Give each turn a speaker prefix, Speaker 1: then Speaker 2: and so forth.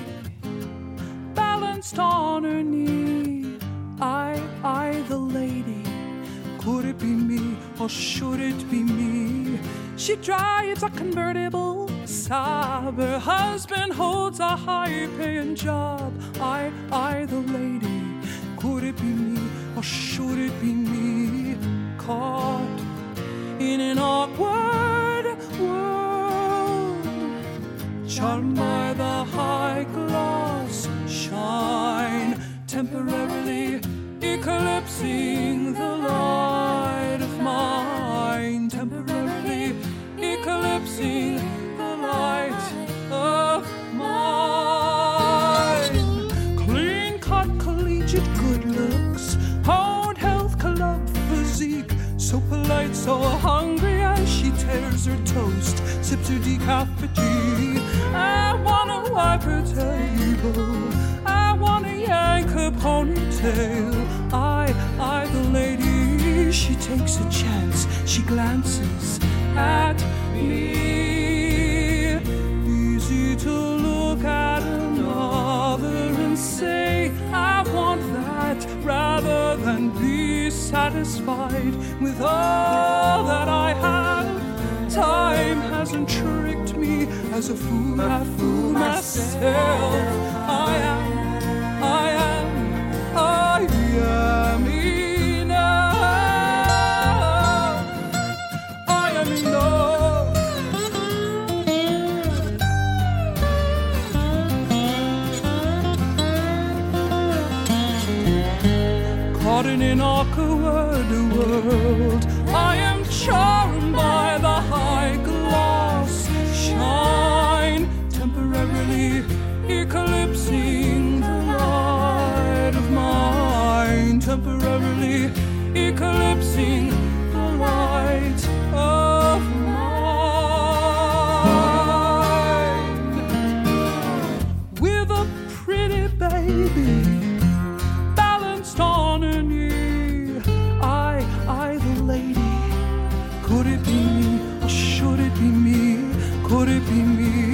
Speaker 1: balanced on her knee. I, the lady. Could it be me, or should it be me? She drives a convertible Saab. Her husband holds a high-paying job. I, the lady. Could it be me, or should it be me? Caught in an awkward world, charmed by the high gloss shine, temporarily eclipsing the light of mine, temporarily eclipsing the light of mine. Clean-cut, collegiate good looks, honed health club physique, so polite, so hungry as she tears her toast, sips her decaf tea. I wanna wipe her table, I wanna yank her ponytail. I, the lady, she takes a chance, she glances at me. Easy to look at another and say, I want that, rather than be satisfied with all that I have. Time hasn't tricked me, as a fool I fool myself. I am enough. I am enough. Caught in an awkward world, I am charmed by the high gloss shine, temporarily eclipsing the light of mine, temporarily eclipsing the light of mine. With a pretty baby balanced on her knee, I, the lady. Could it be me, or should it be me? Could it be me?